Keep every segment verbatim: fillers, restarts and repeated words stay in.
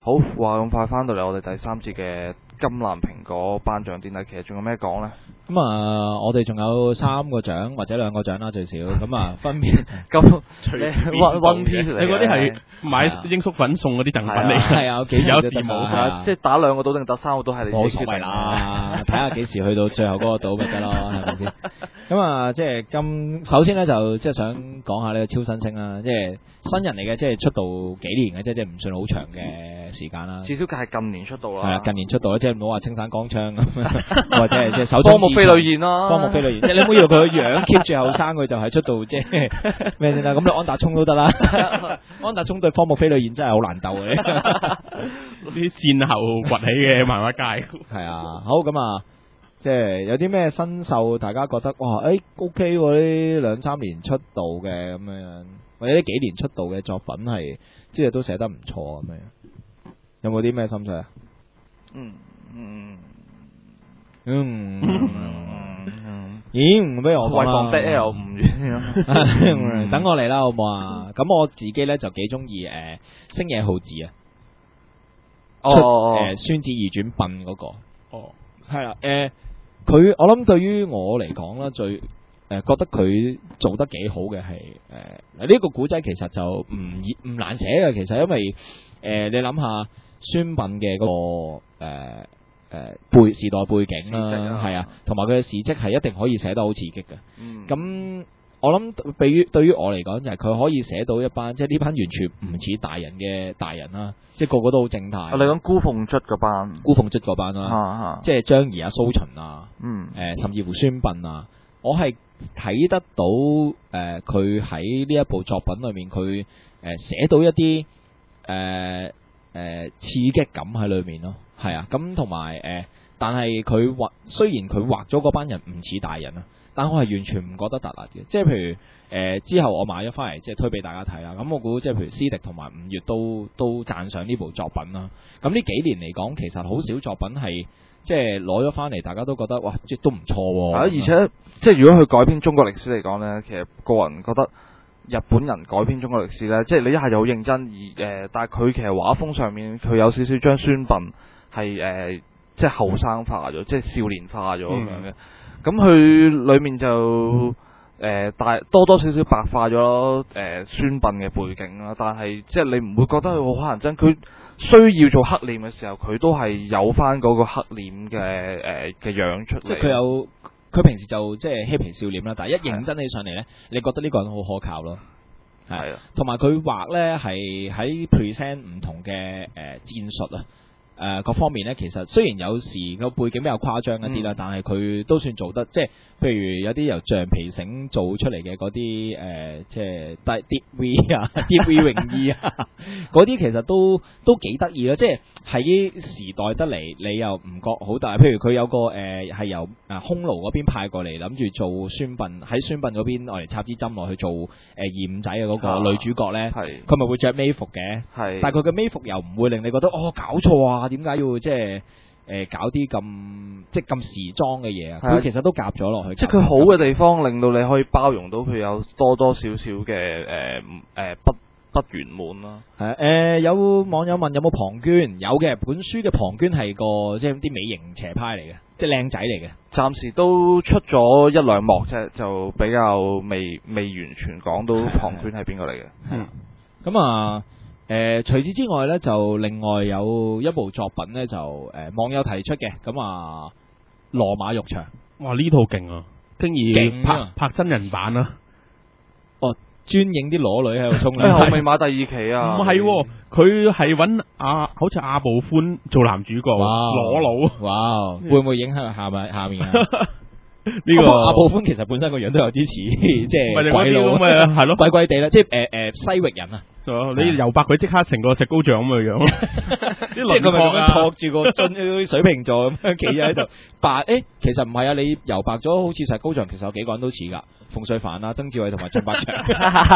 好，話咁快翻到嚟我哋第三節嘅金藍蘋果頒獎典禮，其實仲有咩講呢？ 咁啊，我哋仲有三個獎或者兩個獎啦，最少。咁啊，分別咁隨便 one one piece 嚟嘅， 你嗰啲係買英叔粉送嗰啲贈品嚟， 係啊，幾時有都得字冇係啊即係打兩個賭定打三個賭係你冇所謂自己決定啦，睇下幾時去到最後嗰個島咪得咯，係咪先？咁啊，即係今首先咧就即係想講下呢個超新星啦，即係新人嚟嘅，即係出道幾年嘅，即係即係唔算好長嘅時間啦。 至少係近年出道啦。 係啊，近年出道即係唔好話青山剛昌咁，或者係即係手荒木飛呂彥啦， 荒木飛呂彥，即係你唔好以為佢個樣 keep 住後生，佢就係出道即係咩先啦？咁你安達充都得啦，安達充對荒木飛呂彥真係好難鬥嘅。 啲戰後崛起嘅漫畫界。 係啊，好咁啊，即係有啲咩新秀，大家覺得哇，誒 OK 喎，呢兩三年出道嘅咁樣，或者呢幾年出道嘅作品係即係都寫得唔錯咁樣，有冇啲咩心水啊？ 嗯嗯嗯嗯， 咦，唔俾我講為防 dead air 唔遠等我嚟啦，好唔好啊？咁我自己咧就幾中意誒星野浩治啊，出哦誒孫子二轉笨嗰個。 哦， 係啦，誒，佢我諗對於我嚟講啦，最誒覺得佢做得幾好嘅係誒呢個古仔其實就唔易唔難寫嘅，其實因為誒你諗下孫臏嘅嗰個誒誒背時代背景啦，係啊，同埋佢嘅事蹟係一定可以寫得好刺激嘅。 嗯， 咁我諗對於對於我嚟講就係佢可以寫到一班即係呢班完全唔似大人嘅大人啦，即係個個都好正啊太。 你講孤鳳卒嗰班， 孤鳳卒嗰班啦。 啊啊， 即係張儀啊、蘇秦啊， 嗯， 誒、甚至乎孫臏啊，我係睇得到誒，佢喺呢一部作品裏面，佢誒寫到一啲誒誒刺激感喺裏面咯，係啊，咁同埋誒，但係佢畫雖然佢畫咗嗰班人唔似大人啊，但我係完全唔覺得突兀嘅，即係譬如誒、呃、之後我買咗翻嚟，即係推俾大家睇啦。咁我估即係譬如斯迪同埋五月都都讚賞呢部作品啦。咁呢幾年嚟講，其實好少作品係即係攞咗翻嚟，大家都覺得哇，即都唔錯喎。 係啊，而且即係如果佢改編中國歷史嚟講呢，其實個人覺得日本人改編中國歷史呢，即係你一係就好認真，而誒、呃，但係佢其實畫風上面佢有少少將孫臏係誒即係後生化咗，即係少年化咗咁樣嘅。咁佢裏面就誒大、呃、多多少少白化咗誒孫臏嘅背景啦，但係即係你唔會覺得佢好乞人憎，佢需要做黑臉嘅時候，佢都係有翻嗰個黑臉嘅誒嘅樣出嚟。 即係佢有佢平時就即係嬉皮笑臉啦，但係一認真起上嚟呢，你覺得呢個人好可靠咯。 係啊， 同埋佢畫呢係喺 present 唔同嘅誒、呃、戰術啊。誒、呃、各方面咧，其實雖然有時個背景比較誇張一啲啦，嗯、但係佢都算做得，即係譬如有啲由橡皮繩做出嚟嘅嗰啲誒，即係 deep V 啊、deep V 泳衣啊，嗰啲其實都都幾得意咯。即係喺時代得嚟，你又唔覺好大。譬如佢有個誒係、呃、由誒匈奴嗰邊派過嚟，諗住做孫臏喺孫臏嗰邊，我嚟插支針落去做誒二五仔嘅嗰個女主角咧，佢咪、啊、會着咩服嘅？係，但係佢嘅咩服又唔會令你覺得哦搞錯啊！點解要即係誒搞啲咁即係咁時裝嘅嘢啊？佢其實都夾咗落去， 即係佢好嘅地方，令到你可以包容到佢有多多少少嘅誒誒不不圓滿啦。 係啊，誒有網友問有冇龐涓？有嘅，本書嘅龐涓係個即係啲美型邪派嚟嘅，即係靚仔嚟嘅。 暫時都出咗一兩幕啫，就比較未未完全講到龐涓係邊個嚟嘅。 係咁啊。誒、呃，除此之外咧，就另外有一部作品咧，就誒、呃、網友提出嘅，咁啊羅馬浴場， 哇呢套勁啊，經已拍拍真人版啊， 哦，專影啲裸女喺度沖涼， 哎、我未買第二期啊， 唔係，佢係揾阿好似阿部寬做男主角，裸佬， 哇，會唔會影響下面下面啊？ 呢、這個阿部寬其實本身個樣都有啲似，即係鬼佬咁啊，係咯， 鬼鬼地啦，即係誒誒西域人啊。 你游白佢即刻成個石膏像咁嘅樣， 即係佢咪咁樣托住個樽水瓶座咁樣企咗喺度白？誒，其實唔係啊，你游白咗好似石膏像，其實有幾個人都似噶，馮淬帆啊、曾志偉同埋陳百祥。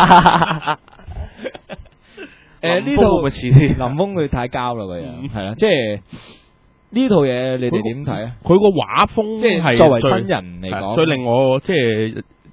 誒，呢套會似林峰佢太膠啦個樣，係啦，即係呢套嘢你哋點睇啊？ 佢個畫風即係作為新人嚟講， 最令我即係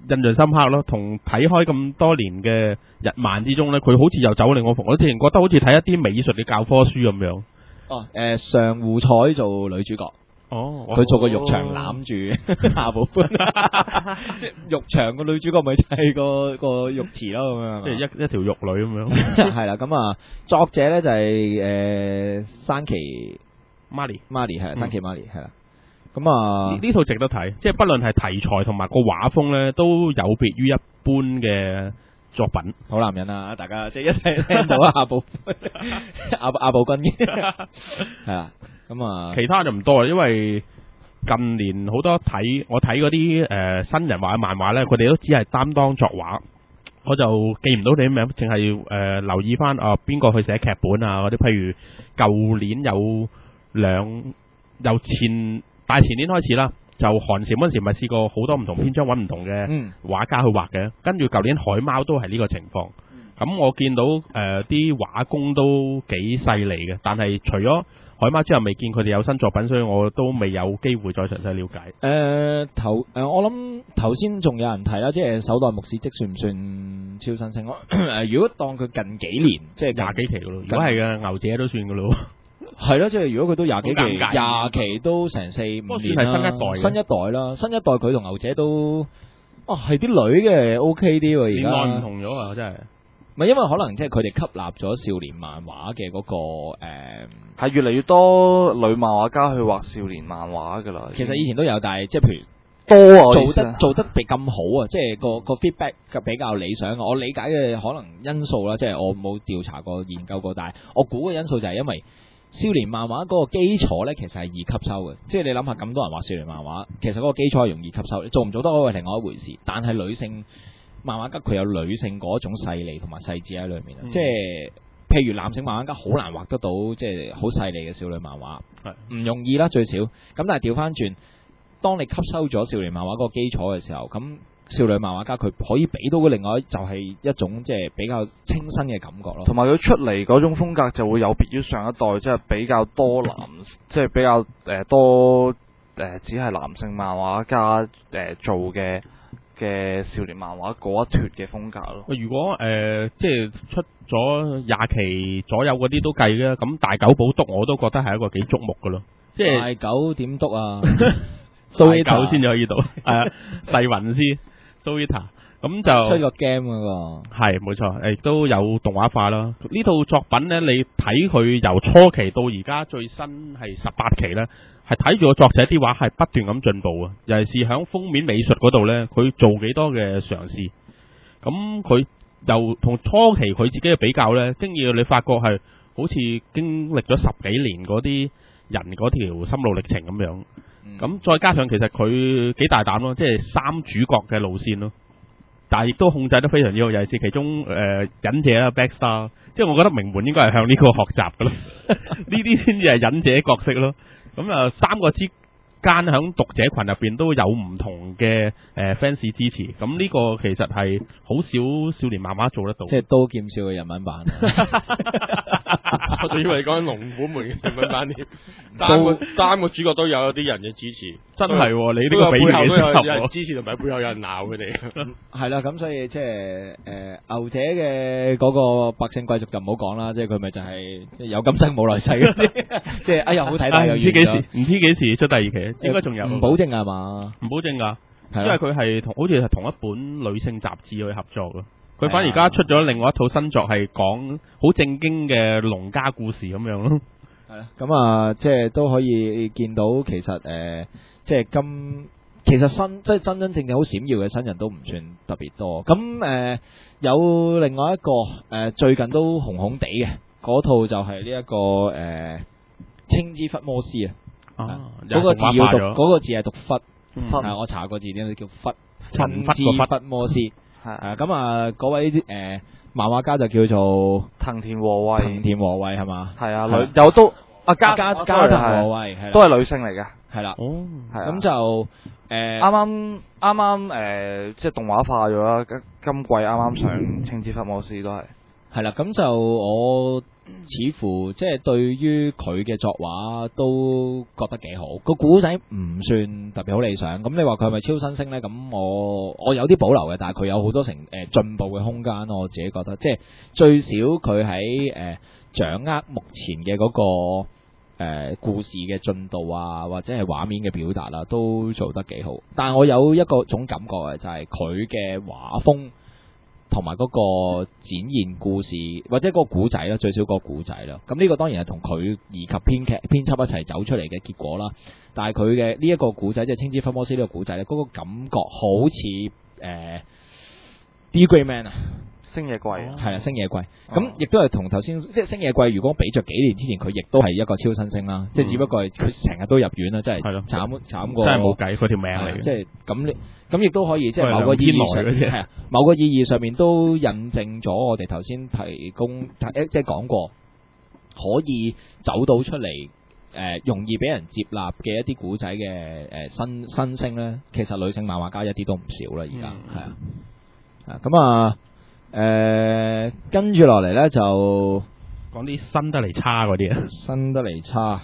印象深刻咯。同睇開咁多年嘅日漫之中咧，佢好似又走另我逢。我之前覺得好似睇一啲美術嘅教科書咁樣。 哦，誒上戶彩做女主角。 哦， 佢做個浴場攬住夏寶歡，即係浴場個女主角咪就係個個浴池咯，咁樣即係一一條玉女咁樣。 係啦，咁啊，作者咧就係誒山崎 Mari Mari 係山崎 Mari 係啦，咁啊呢套值得睇，即係不論係題材同埋個畫風咧，都有別於一般嘅作品。 好男人啊，大家即係一齊聽到阿寶阿阿寶君係啊。咁啊， 其他就唔多啦，因為近年好多睇我睇嗰啲誒新人畫嘅漫畫咧，佢哋都只係擔當作畫，我就記唔到你啲名，淨係誒留意翻啊邊個去寫劇本啊嗰啲，譬如舊年有兩由前大前年開始啦，就韓蟬嗰陣時咪試過好多唔同篇章揾唔同嘅畫家去畫嘅，跟住舊年海貓都係呢個情況。咁我見到誒啲畫工都幾犀利嘅，但係除咗海貓之後未見佢哋有新作品，所以我都未有機會再詳細了解。誒、 呃、頭誒、呃、我諗頭先仲有人提啦，即係首代木史蹟算唔算超新星咯？誒如果當佢近幾年，即係廿幾期噶咯，如果係嘅牛姐都算噶咯。 係咯，即係如果佢都廿幾期， 好尷尬廿期都成四五年啦。 新一代， 新一代啦，新一代佢同牛姐都，哦係啲女嘅 O K 啲喎，而家。 年代唔同咗啊，真係。 唔係因為可能即係佢哋吸納咗少年漫畫嘅嗰個誒， 係越嚟越多女漫畫家去畫少年漫畫噶啦。 其實以前都有，但係即係譬如多啊， 做得做得比咁好啊，即係個個 feedback 嘅比較理想。我理解嘅可能因素啦，即係我冇調查過研究過，但係我估嘅因素就係因為少年漫畫嗰個基礎咧，其實係易吸收嘅。即係你諗下咁多人畫少年漫畫，其實嗰個基礎係容易吸收，你做唔做得好係另外一回事。但係女性漫畫家佢有女性嗰種細膩同埋細緻喺裏面、嗯、即係譬如男性漫畫家好難畫得到即係好細膩嘅少女漫畫，唔容易啦最少。咁但係調翻轉，當你吸收咗少年漫畫嗰個基礎嘅時候，咁少女漫畫家佢可以俾到嘅另外就係一種即係比較清新嘅感覺咯。 同埋佢出嚟嗰種風格就會有別於上一代，即係比較多男，即係比較誒、呃、多誒、呃、只係男性漫畫家誒、呃、做嘅。嘅少年漫畫嗰一脱嘅風格咯。 如果誒、呃、即係出咗廿期左右嗰啲都計嘅，咁大久保篤我都覺得係一個幾矚目嘅咯。即係大久點篤啊？ 大久先至可以篤，係啊，細雲師 Soita 咁就出個 game 嗰個係冇錯，亦都有動畫化啦。呢套作品咧，你睇佢由初期到而家最新係十八期咧。係睇住個作者啲畫係不斷咁進步啊！尤其是響封面美術嗰度呢，佢做幾多嘅嘗試。咁佢又同初期佢自己嘅比較呢，經已你發覺係好似經歷咗十幾年嗰啲人嗰條心路歷程咁樣。咁、嗯、再加上其實佢幾大膽咯，即係三主角嘅路線咯。但係亦都控制得非常之好，尤其是其中誒、呃、忍者啦 Blackstar， 即係我覺得名門應該係向呢個學習噶咯。呢啲先至係忍者角色咯。咁啊，三個之間喺讀者群入邊都有唔同嘅誒 fans 支持，咁呢個其實係好少少年漫畫做得到。 即係刀劍笑嘅日文版。 我仲以為你講緊龍虎門嘅日文版添，三個三個主角都有啲人嘅支持， 真係、哦、你呢個比喻幾適合。 有人支持同埋背後有人鬧佢哋。 係啦，咁所以即係誒牛姐嘅嗰個百姓貴族就唔好講啦，即係佢咪就係有今生冇來世嗰啲，即係哎呀好睇但又唔知幾時，唔知幾時出第二期，應該仲有。 唔保證係嘛？ 唔保證㗎，因為佢係同好似係同一本女性雜誌去合作咯。佢反而而家出咗另外一套新作，係講好正經嘅農家故事咁樣咯。 係啦，咁啊，即係都可以見到，其實誒、呃，即係今其實新即係真真正正好閃耀嘅新人都唔算特別多。咁誒、呃，有另外一個誒、呃，最近都紅紅地嘅嗰套就係呢一個誒、呃，青之忽摩斯啊。哦，嗰個字要讀，嗰、那個字係讀忽。嗯、我查個字點叫忽。青之忽摩斯。係咁啊！嗰位啲誒漫畫家就叫做藤田和惠， 藤田和惠係嘛？ 係啊，女有都阿加加加藤和惠係都係女性嚟嘅， 係啦。 哦， 咁就誒啱啱啱啱誒，即係動畫化咗啦。今季啱啱上《青之忽摩斯》都係係啦，咁就我似乎即係對於佢嘅作畫都覺得幾好，個古仔唔算特別好理想。咁你話佢係咪超新星呢？咁我我有啲保留嘅，但係佢有好多成誒進步嘅空間咯。我自己覺得，即係最少佢喺誒掌握目前嘅嗰、個。誒、呃、故事嘅進度啊，或者係畫面嘅表達啊，都做得幾好。但係我有一個種感覺嘅，就係佢嘅畫風同埋嗰個展現故事，或者嗰個古仔啦，最少個古仔啦。咁呢個當然係同佢以及編劇編輯一齊走出嚟嘅結果啦。但係佢嘅呢一個古仔，即係《青之風魔師》呢個古仔咧，嗰、嗰個感覺好似誒《The Gray Man》啊。 星野貴係啦，星野貴咁亦都係同頭先，即係星野貴。如果比著幾年之前，佢亦都係一個超新星啦。即係只不過係佢成日都入院啦，真係係咯， 慘慘過真係冇計，佢條命嚟嘅。 即係咁，你咁亦都可以，即係某個意義上係啊，某個意義上面都印證咗我哋頭先提供即係講過，可以走到出嚟誒，容易俾人接納嘅一啲古仔嘅誒新新星咧，其實女性漫畫家一啲都唔少啦。而家係啊，啊咁啊。誒、呃，跟住落嚟呢，就講啲新得嚟差嗰啲啊， 新得嚟差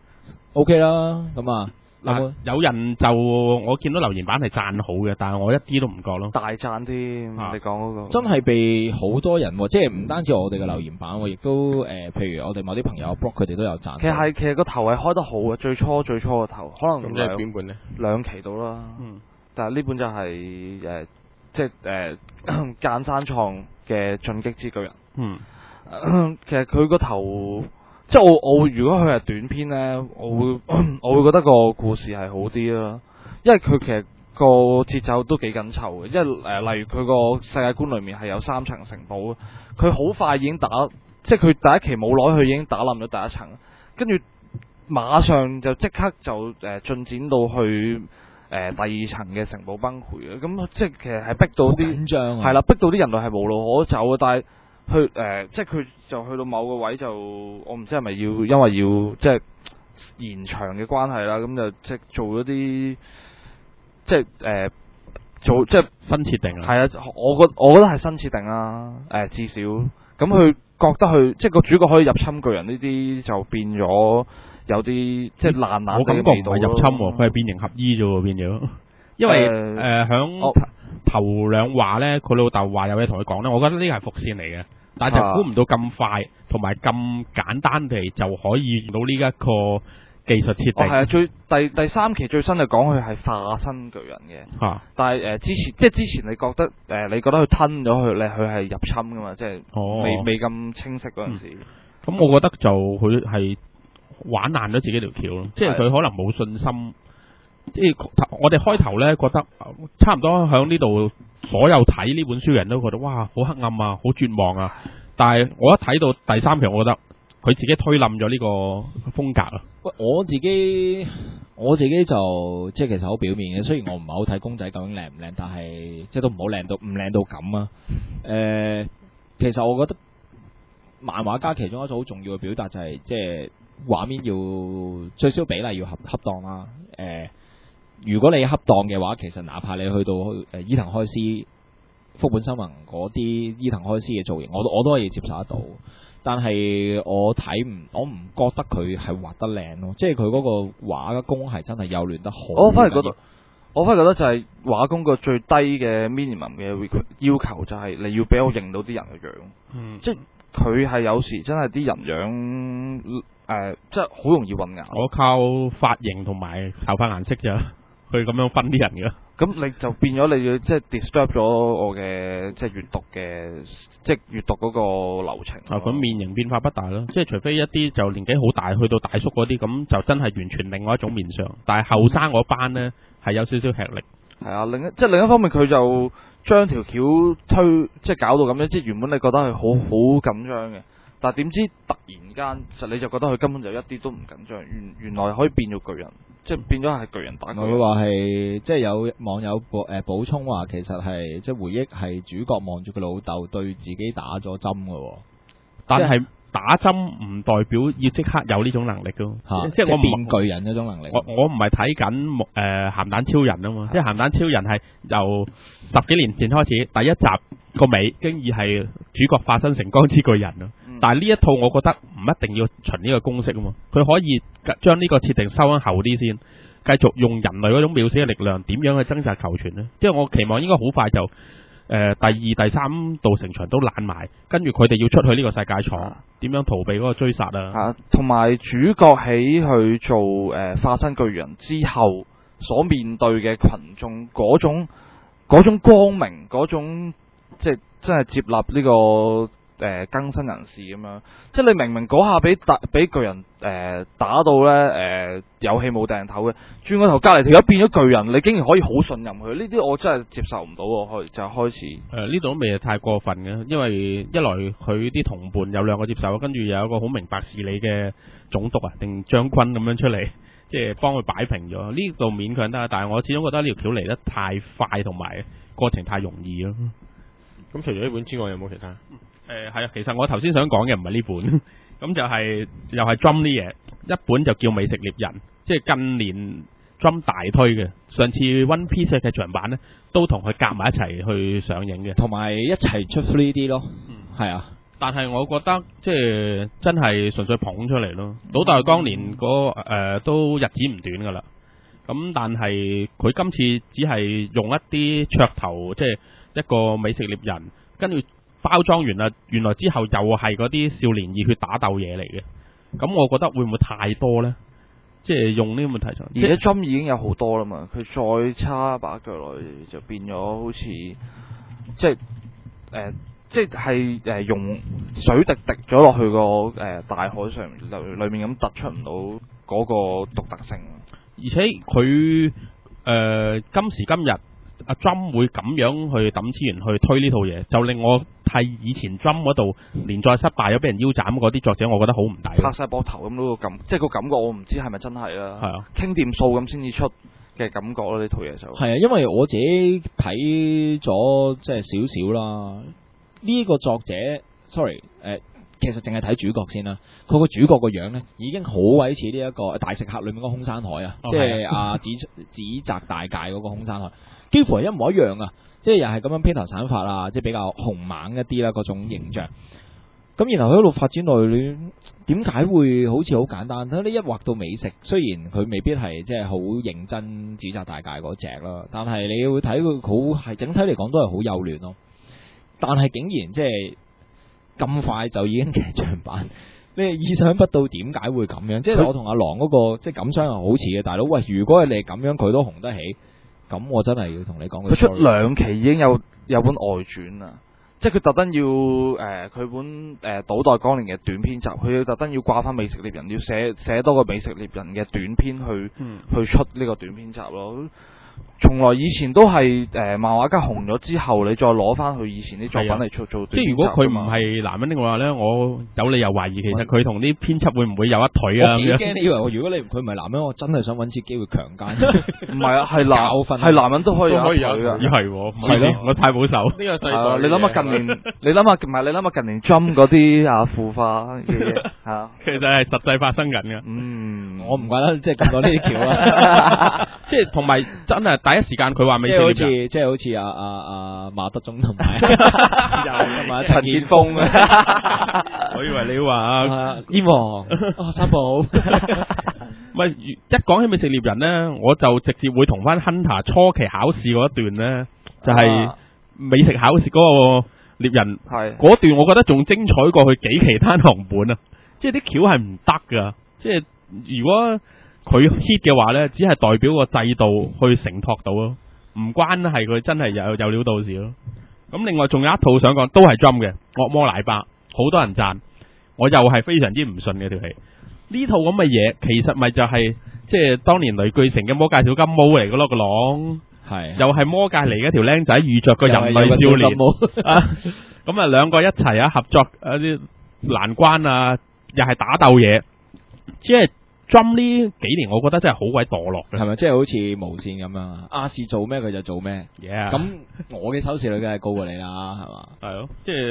，OK 啦，咁啊， 嗱，有人就我見到留言板係讚好嘅，但係我一啲都唔覺咯， 大讚添， 啊、 你講嗰、那個真係被好多人，即係唔單止我哋嘅留言板，亦都誒、呃，譬如我哋某啲朋友 blog 佢哋都有讚。 其實係其實個頭係開得好嘅，最初最初個頭可能咁即係邊本呢？ 兩期到啦， 嗯， 但係呢本就係、是、誒。呃即係誒間山創嘅進擊之巨人。 嗯， 其實佢個頭，即係我我會如果佢係短篇呢，我會我會覺得個故事係好啲啦。因為佢其實個節奏都幾緊湊嘅。因為誒、呃，例如佢個世界觀裡面係有三層城堡，佢好快已經打，即係佢第一期冇耐，佢已經打冧咗第一層，跟住馬上就即刻就誒、呃、進展到去。誒、呃、第二層嘅城堡崩潰嘅，咁即係其實係逼到啲緊張， 係啦，逼到啲人類係無路可走嘅。但係去誒、呃，即係佢就去到某個位就，我唔知係咪要因為要即係延長嘅關係啦，咁就即係做咗啲即係誒、呃、做即係新設定啊。 係啊，我覺我覺得係新設定啦。誒、呃、至少咁佢覺得佢即係個主角可以入侵巨人呢啲就變咗。有啲即係爛爛我感覺唔係入侵喎，佢係變形合衣啫喎，變咗。因為誒響、呃呃、頭兩話咧，佢老豆話有嘢同佢講咧，我覺得呢個係伏線嚟嘅，但係就估唔到咁快同埋咁簡單地就可以用到呢一個技術設定。 係啊、哦，最第第三期最新就講佢係化身巨人嘅。嚇、啊！但係誒、呃、之前即係之前你覺得誒、呃、你覺得佢吞咗佢咧，佢係入侵噶嘛？即係、哦、未未咁清晰嗰陣時。咁、 嗯、我覺得就佢係。玩爛咗自己條橋咯，即係佢可能冇信心。即係我哋開頭呢覺得差唔多響呢度，所有睇呢本書嘅人都覺得哇好黑暗啊，好絕望啊。但係我一睇到第三期，我覺得佢自己推冧咗呢個風格啊。 喂，我自己我自己就即係其實好表面嘅，雖然我唔係好睇公仔究竟靚唔靚，但係即係都唔好靚到唔靚到咁啊。誒、呃，其實我覺得漫畫家其中一種好重要嘅表達就係、是、即係。畫面要最少比例要恰恰當啦。誒、呃，如果你恰當嘅話，其實哪怕你去到誒、呃、伊藤開司、福本新宏嗰啲伊藤開司嘅造型，我都我都可以接受得到。但係我睇唔，我唔覺得佢係畫得靚咯。即係佢嗰個畫工係真係幼嫩得好。我反而覺得， 我反而覺得就係畫工個最低嘅 minimum 嘅要求就係你要俾我認到啲人嘅樣。嗯，即係佢係有時真係啲人樣。誒、呃，即係好容易混淆。我靠髮型同埋頭髮顏色咋，去咁樣分啲人嘅。 咁你就變咗你要即係 disturb 咗我嘅即係閱讀嘅即係閱讀嗰個流程。 啊，咁面型變化不大咯，即係除非一啲就年紀好大，去到大叔嗰啲，咁就真係完全另外一種面相。但係後生嗰班呢，係有少少吃力。係啊，另一即係另一方面，佢就將條橋推即係搞到咁樣，即係原本你覺得係好好緊張嘅。但係點知突然間，其實你就覺得佢根本就一啲都唔緊張，原原來可以變做巨人，即係變咗係巨人打巨人。 佢話係即係有網友補誒補充話，其實係即係回憶係主角望住佢老豆對自己打咗針嘅， 但係打針唔代表要即刻有呢種能力噶， 嚇即係我唔變巨人嗰種能力。 我我唔係睇緊誒鹹蛋超人啊嘛，即係鹹蛋超人係由十幾年前開始第一集個尾，經已係主角化身成光之巨人咯。 嗯但係呢一套我覺得唔一定要循呢個公式啊嘛，佢可以將呢個設定收緊後啲先，繼續用人類嗰種渺小嘅力量點樣去掙扎求存呢？即係我期望應該好快就。誒、呃、第二、第三道城牆都爛埋，跟住佢哋要出去呢個世界闖，點樣逃避嗰個追殺啊？ 啊，同埋主角喺去做誒、呃、化身巨人之後，所面對嘅群眾嗰種嗰種光明，嗰種即係真係接納呢、這個誒、呃、更新人士咁樣。即係你明明嗰下俾打俾巨人誒、呃、打到咧誒、呃、有氣冇掟頭嘅，轉個頭隔離條友變咗巨人，你竟然可以好信任佢，呢啲我真係接受唔到喎。開就開始誒呢度都未係太過分嘅，因為一來佢啲同伴有兩個接受，跟住有一個好明白事理嘅總督啊定將軍咁樣出嚟，即係幫佢擺平咗。呢度勉強得，但係我始終覺得呢條橋嚟得太快，同埋過程太容易咯。 咁除咗呢本之外，有冇其他？ 誒係啊，其實我頭先想講嘅唔係呢本，咁就係、又係 Drum 啲嘢，一本就叫《美食獵人》，即係近年 Drum 大推嘅。上次 One Piece 嘅劇場版呢，都同佢夾埋一齊去上映嘅， 同埋一齊出 three D 咯，係、嗯、啊。 但係我覺得即係真係純粹捧出嚟咯。老豆當年嗰、呃、都日子唔短噶啦，咁但係佢今次只係用一啲噱頭，即係一個美食獵人，跟住包裝完啦，原來之後又係嗰啲少年熱血打鬥嘢嚟嘅。咁我覺得會唔會太多呢？即係用呢咁嘅題材， 而家 Drum 已經有好多啦嘛，佢再插把腳落去就變咗好似即係誒。呃即係誒用水滴滴咗落去個誒、呃、大海上裏裏面咁突出唔到嗰個獨特性， 而且佢誒、呃、今時今日阿 Drum 會咁樣去抌資源去推呢套嘢，就令我睇以前 Drum 嗰度連載失敗咗俾人腰斬嗰啲作者，我覺得好唔抵。 拍晒膊頭咁嗰個感，即係個感覺，我唔知係咪真係啦。 係啊， 傾掂數咁先至出嘅感覺咯，呢套嘢就係啊，因為我自己睇咗即係少少啦。呢、這個作者 ，sorry，誒、呃，其實淨係睇主角先啦。佢個主角個樣咧，已經好鬼似呢一個大食客裏面嗰個空山海啊，哦、即係阿指指責大界嗰個空山海，幾乎係一模一樣啊！即係又係咁樣披頭散髮啊，即係比較兇猛一啲啦嗰種形象。咁然後喺度發展落去，你點解會好似好簡單？睇你一畫到美食，雖然佢未必係即係好認真指責大界嗰隻啦，但係你會睇佢好係整體嚟講都係好幼嫩咯。但係竟然即係咁快就已經劇場版，你係意想不到點解會咁樣？即係我同阿郎嗰個即係感想係好似嘅，大佬喂，如果你係咁樣佢都紅得起，咁我真係要同你講。佢出兩期已經有有本外傳啦，即係佢特登要誒佢、呃、本誒《倒、呃、帶光年》嘅短篇集，佢要特登要掛翻《美食獵人》，要寫寫多個《美食獵人》嘅短篇去、嗯、去出呢個短篇集咯。從來以前都係誒、呃、漫畫家紅咗之後，你再攞翻佢以前啲作品嚟做做。即係如果佢唔係男人的話咧，我有理由懷疑其實佢同啲編輯會唔會有一腿啊？ 我幾驚你以為我如果你佢唔係男人，我真係想揾次機會強姦。 唔係啊，係男係男人都可以有一腿㗎。 咦係喎，係咯，我太保守。呢個世代， 你諗下近年，你諗下唔係你諗下近年 Drum 嗰啲啊腐化嘅嘢嚇， 其實係實際發生緊嘅。 嗯， 我唔怪得即係咁多呢啲橋啦。 即係同埋真係第一時間佢話美食獵人， 即係好似即係好似阿阿阿馬德鐘同埋又埋陳建鋒， 我以為你話燕王啊三寶。 唔係一講起美食獵人咧，我就直接會同翻 Hunter 初期考試嗰一段咧，就係、是、美食考試嗰個獵人嗰段，我覺得仲精彩過佢幾其他行本啊！即係啲橋係唔得噶，即係如果佢 hit 嘅話咧，只係代表個制度去承托到咯，唔關係佢真係有有料到事咯。咁另外仲有一套想講，都係 Drum 嘅《惡魔奶爸》，好多人讚，我又係非常之唔信嘅條戲。呢套咁嘅嘢，其實咪就係、是、即係當年雷巨城嘅魔界小金毛嚟嘅咯，個狼係又係魔界嚟嘅條僆仔遇着個人類少年啊，咁啊兩個一齊啊合作一啲難關啊，又係打鬥嘢，即係 Drum 呢幾年，我覺得真係好鬼墮落嘅， 係咪？即係好似無線咁樣，亞視做咩佢就做咩，咁、yeah. 我嘅收視率梗係高過你啦，係嘛？ 係咯，即係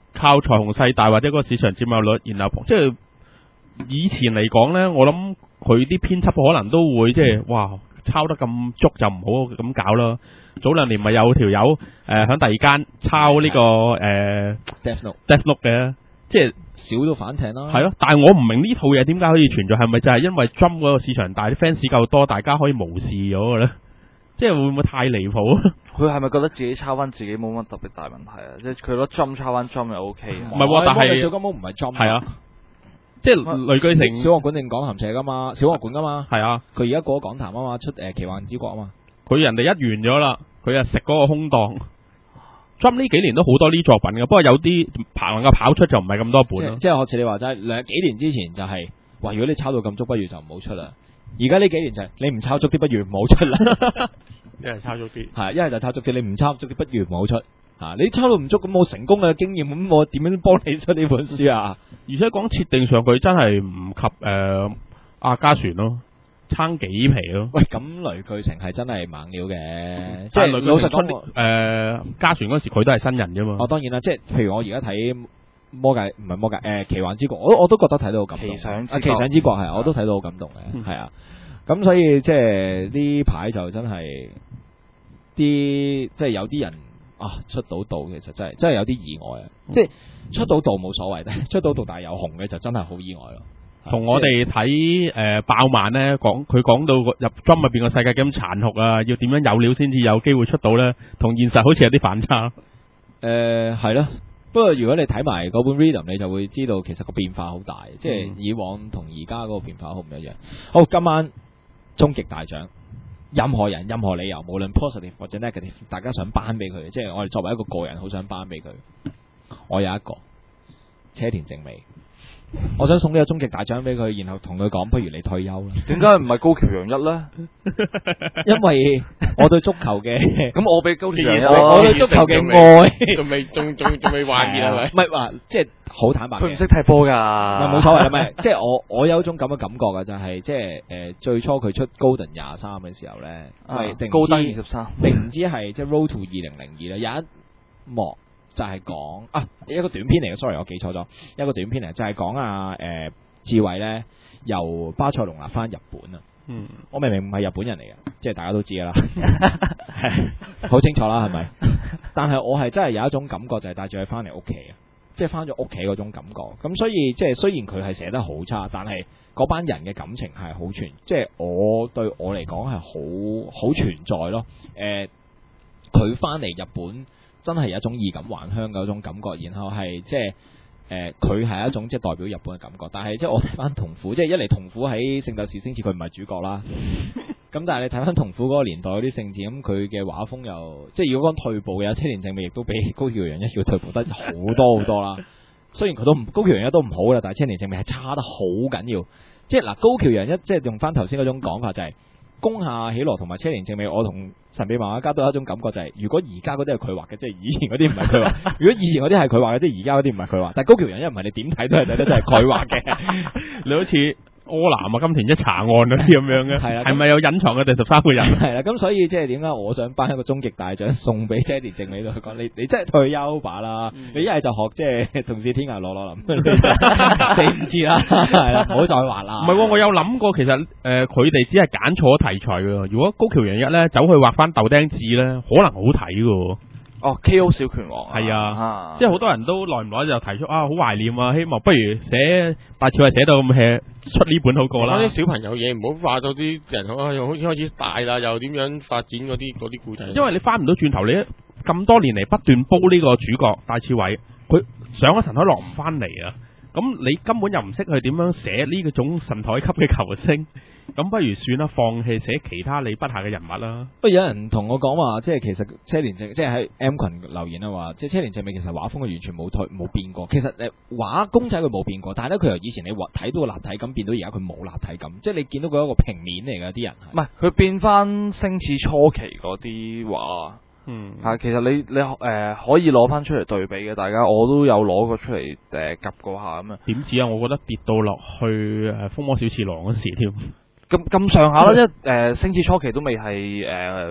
靠財雄勢大或者嗰個市場佔有率，然後即係以前嚟講呢，我諗佢啲編輯可能都會即係哇抄得咁足就唔好咁搞啦。早兩年咪有條友誒喺第二間抄呢、這個誒、呃、 Death Note Death Note 嘅，即係少到反艇啦。 係咯，但係我唔明呢套嘢點解可以存在，係咪就係因為 Jump 嗰個市場大，啲 fans 夠多，大家可以無視咗嘅咧？即係會唔會太離譜啊？ 佢係咪覺得自己抄翻自己冇乜特別大問題啊？即係佢攞 Jump 抄翻 Jump 又 OK 唔係喎，但係小金毛唔係 Jump 係啊，即係雷巨成小學館定講談社噶嘛，小學館噶嘛。 係啊， 佢而家過咗講談啊嘛，出誒奇幻之國啊嘛。 佢人哋一完咗啦，佢就食嗰個空檔。Jump 呢幾年都好多呢作品嘅，不過有啲爬能夠跑出就唔係咁多本咯。 即係好似你話齋，兩幾年之前就係、是，哇！如果你抄到咁足，不如就唔好出啦。而家呢幾年就係、是、你唔抄足啲，不如唔好出啦。 一係抄足啲， 係一係就抄足啲，你唔抄足啲，不如唔好出。啊！你抄到唔足，咁我成功嘅經驗，咁我點樣幫你出呢本書啊？ 而且講設定上，佢真係唔及誒阿嘉船咯。撐幾皮咯？ 喂，咁雷巨成係真係猛料嘅，即係係老實講， 誒、呃，嘉船嗰時佢都係新人啫嘛。 哦，當然啦，即係譬如我而家睇魔界唔係魔界，誒、呃、奇幻之國，我我都覺得睇到好感動。 奇想之啊，奇想之國係，我都睇到好感動嘅，係、嗯、啊。咁所以即係呢排就真係啲即係有啲人啊出到道，其實真係真係有啲意外啊！嗯、即係出到道冇所謂，但係出到道但係有紅嘅就真係好意外咯。 同我哋睇誒爆漫咧，講佢講到入 Jump 入邊個世界咁殘酷啊，要點樣有料先至有機會出到咧？同現實好似有啲反差。 誒係咯，不過如果你睇埋嗰本 Rhythm， 你就會知道其實個變化好大，嗯、即係以往同而家嗰個變化好唔一樣。好，今晚終極大獎，任何人、任何理由，無論 positive 或者 negative， 大家想頒俾佢，即係我哋作為一個個人好想頒俾佢。我有一個車田正美。我想送呢個終極大獎俾佢，然後同佢講，不如你退休啦。 點解唔係高橋陽一咧？ 因為我對足球嘅， 咁我俾高橋陽一， 我對足球嘅愛， 仲未仲仲仲未幻滅係咪？ 唔係話即係好坦白嘅， 佢唔識踢波㗎。 唔係冇所謂啦，唔係即係我我有一種咁嘅感覺嘅，就係即係誒最初佢出高登廿三嘅時候咧，係定高登二十三， 定唔知係即係 Road to 二零零二咧，有一幕。就係講啊一個短片嚟嘅 sorry 我記錯咗，一個短片嚟就係講啊誒志偉咧由巴塞隆拿翻日本啊，嗯，我明明唔係日本人嚟嘅，即係大家都知㗎啦，好清楚啦係咪？但係我係真係有一種感覺就係帶住佢翻嚟屋企啊，即係翻咗屋企嗰種感覺。咁所以即係雖然佢係寫得好差，但係嗰班人嘅感情係好存，即係我對我嚟講係好好存在咯。誒，佢翻嚟日本。真係有一種衣錦還鄉嘅一種感覺，然後係即係誒，佢、呃、係一種即係代表日本嘅感覺。但係即係我睇翻桐虎，即係一嚟桐虎喺《聖鬥士星矢》佢唔係主角啦。咁但係你睇翻桐虎嗰個年代嗰啲聖戰，咁佢嘅畫風又即係如果講退步嘅，車田正美亦都比高橋陽一要退步得好多好多啦。雖然佢都唔高橋陽一都唔好啦，但係車田正美係差得好緊要。即係嗱，高橋陽一即係用翻頭先嗰種講法就係、是。宮下喜羅同埋車田正美，我同神秘漫畫家都有一種感覺，就係、是、如果而家嗰啲係佢畫嘅，即係以前嗰啲唔係佢畫；如果以前嗰啲係佢畫嘅，即係而家嗰啲唔係佢畫。但係高橋陽一唔係你點睇都係睇得真係佢畫嘅， 你好似柯南啊、金田一查案嗰啲咁樣嘅，係啦，係咪有隱藏嘅第十三個人？ 係啦，咁所以即係點解我想頒一個終極大獎送俾車田正美度講，你你真係退休吧啦，嗯、你一係就學即係同是天涯羅羅林，你唔知啦，係啦，唔好再畫啦。 唔係、哦，我有諗過，其實誒佢哋只係揀錯題材嘅。如果高橋陽一咧走去畫翻豆丁子咧，可能好睇嘅。 哦 ，K O 小拳王係啊， 啊即係好多人都耐唔耐就提出啊，好懷念啊，希望不如寫大超係寫到咁 hea 出呢本好過啦。 啲小朋友嘢唔好話到啲人啊，又好似開始大啦，又點樣發展嗰啲嗰啲故仔。 因為你翻唔到轉頭，你咁多年嚟不斷煲呢個主角大超偉，佢上咗神台落唔翻嚟啊！咁你根本又唔識去點樣寫呢個種神台級嘅球星，咁不如算啦，放棄寫其他你筆下嘅人物啦。 不過有人同我講話，即係其實車田正，即係喺 M 群留言啊話，即係車田正美其實畫風佢完全冇退冇變過。其實誒畫公仔佢冇變過，但係咧佢由以前你畫睇到個立體感變到而家佢冇立體感，即係你見到佢一個平面嚟嘅啲人。 唔係佢變翻星矢初期嗰啲畫。嗯，係其實你你誒、呃、可以攞翻出嚟對比嘅，大家我都有攞過出嚟誒夾過下咁樣。 點知啊？我覺得跌到落去誒風魔小次郎嗰時添。 咁咁上下啦，即係誒星矢初期都未係誒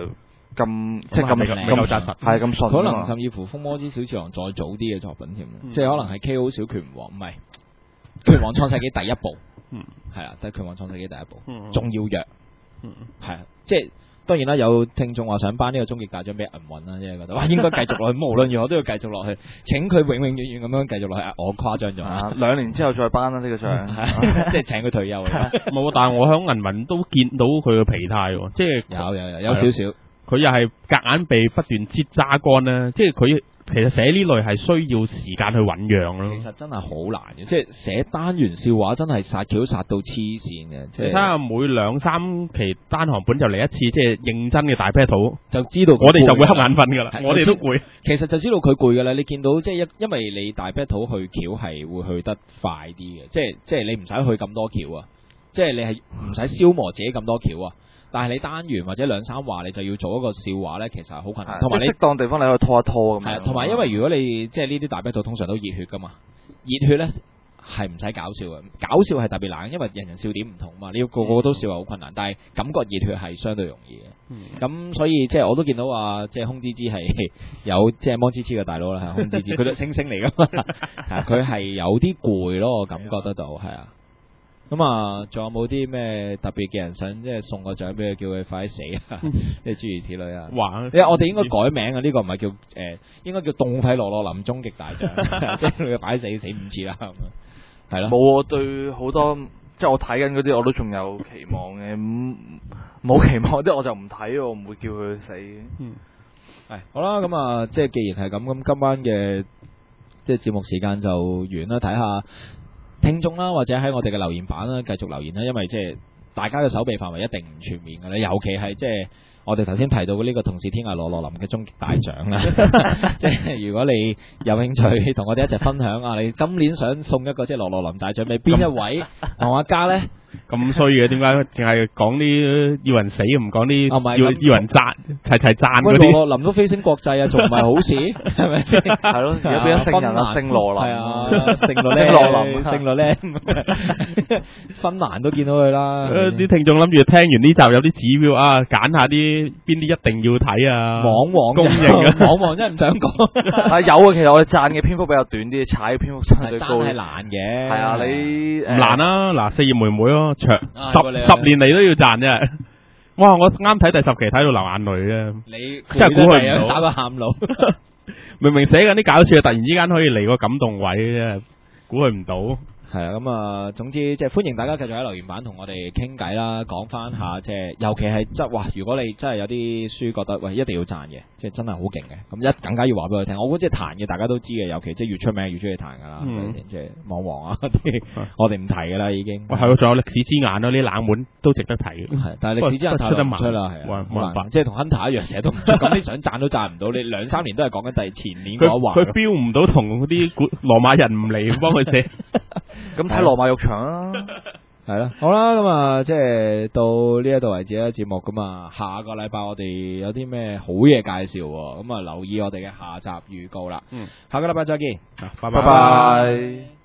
咁即係咁未夠未夠紮實係咁順啊嘛。 可能甚至乎《風魔之小次郎》再早啲嘅作品添， 嗯即係可能係 K O 小拳王，唔係拳王創世紀第一部， 嗯係啊，但係拳王創世紀第一部， 嗯仲要弱， 嗯係啊，即係。當然啦，有聽眾話想頒呢個終極大獎俾銀魂啦，即係覺得哇應該繼續落去，無論如何都要繼續落去。請佢永永遠遠咁樣繼續落去，啊我誇張咗啊，兩年之後再頒啦呢個獎， 即係請佢退休啊！ 冇，但係我喺銀魂都見到佢嘅疲態喎，即係有有有有少少， 佢又係夾硬被不斷擠揸乾啦，即係佢其實寫呢類係需要時間去醖釀咯。 其實真係好難嘅，即係寫單元笑話真係殺橋殺到黐線嘅，即係你睇下每兩三期單行本就嚟一次，即係認真嘅大 battle， 就知道我哋就會瞌眼瞓㗎啦， 係我哋都會。 其實就知道佢攰㗎啦。你見到即係一，因為你大 battle 去橋係會去得快啲嘅，即係即係你唔使去咁多橋啊，即係你係唔使消磨自己咁多橋啊。但係你單元或者兩三話，你就要做一個笑話咧，其實係好困難。同埋你適當地方你可以拖一拖咁樣。 係啊，同埋因為如果你即係呢啲大 battle 通常都熱血㗎嘛，熱血咧係唔使搞笑嘅，搞笑係特別難，因為人人笑點唔同嘛，你要個個都笑係好困難。但係感覺熱血係相對容易嘅。咁、嗯、所以即係我都見到話，即係空之之係有即係魔之之嘅大佬啦，係空之之，佢都星星嚟㗎嘛，係佢係有啲攰咯，我感覺得到係啊。咁啊，仲有冇啲咩特別嘅人想即係送個獎俾佢，叫佢快啲死啊？即係諸如此類啊！ 哇！ 因為我哋應該改名啊，呢、這個唔係叫誒、呃，應該叫凍肺羅羅林終極大獎，即係佢快啲死死五次啦咁樣，係咯。 冇我對好多即係我睇緊嗰啲，我都仲有期望嘅。咁冇期望啲我就唔睇，我唔會叫佢死。 嗯， 係好啦，咁啊，即係既然係咁，咁今晚嘅即係節目時間就完啦，睇下。聽眾啦，或者喺我哋嘅留言板啦，繼續留言啦，因為即係大家嘅手臂範圍一定唔全面嘅咧，尤其係即係我哋頭先提到嘅呢個同是天涯羅羅林嘅終極大獎啦。即係如果你有興趣同我哋一齊分享啊，你今年想送一個即係羅羅林大獎俾邊一位漫畫家咧？ 咁衰嘅，點解淨係講啲要人死，唔講啲啊要要人讚，齊齊讚嗰喂， 啲？ 羅羅林都飛升國際啊，仲唔係好事？係咪先？ 係咯，而家變咗聖人啦，聖羅林。 係啊，聖羅咧， 羅林， 聖羅咧，芬蘭都見到佢啦。 啲聽眾諗住聽完呢集有啲指標啊，揀下啲邊啲一定要睇啊。 網網公認啊， 網網真係唔想講。 啊有啊，其實我哋讚嘅篇幅比較短啲，踩嘅篇幅相對高。 讚係難嘅。 係啊，你唔難啊！嗱，四葉妹妹咯，長啊十十年嚟都要讚啫。哇！我啱睇第十期睇到流眼淚啊！ 你真係估佢唔到， 打個喊路。 明明寫緊啲搞笑嘅，突然之間可以嚟個感動位啫，估佢唔到。 係啊，咁啊，總之即係歡迎大家繼續喺留言板同我哋傾偈啦，講翻下即係，尤其係即係哇，如果你真係有啲書覺得喂一定要讚嘅，即係真係好勁嘅，咁一更加要話俾佢聽。我估即係彈嘅，大家都知嘅，尤其即係越出名越中意彈噶啦，係咪先？即係網王啊嗰啲，我哋唔提噶啦已經。 喂，係喎，仲有歷史之眼咯，啲冷門都值得睇。 係，但係歷史之眼太唔出啦，係啊，冇辦法，即係同 Hunter 一樣，成日都唔出。咁你想讚都讚唔到，你兩三年都係講緊第前年嗰一話。 佢標唔到同嗰啲古羅馬人唔嚟幫佢寫。 咁睇羅馬浴場啦， 係啦，好啦，咁啊，即係到呢一度為止啦，節目咁啊，下個禮拜我哋有啲咩好嘢介紹，咁啊，留意我哋嘅下集預告啦。 嗯， 下個禮拜再見， 拜拜拜。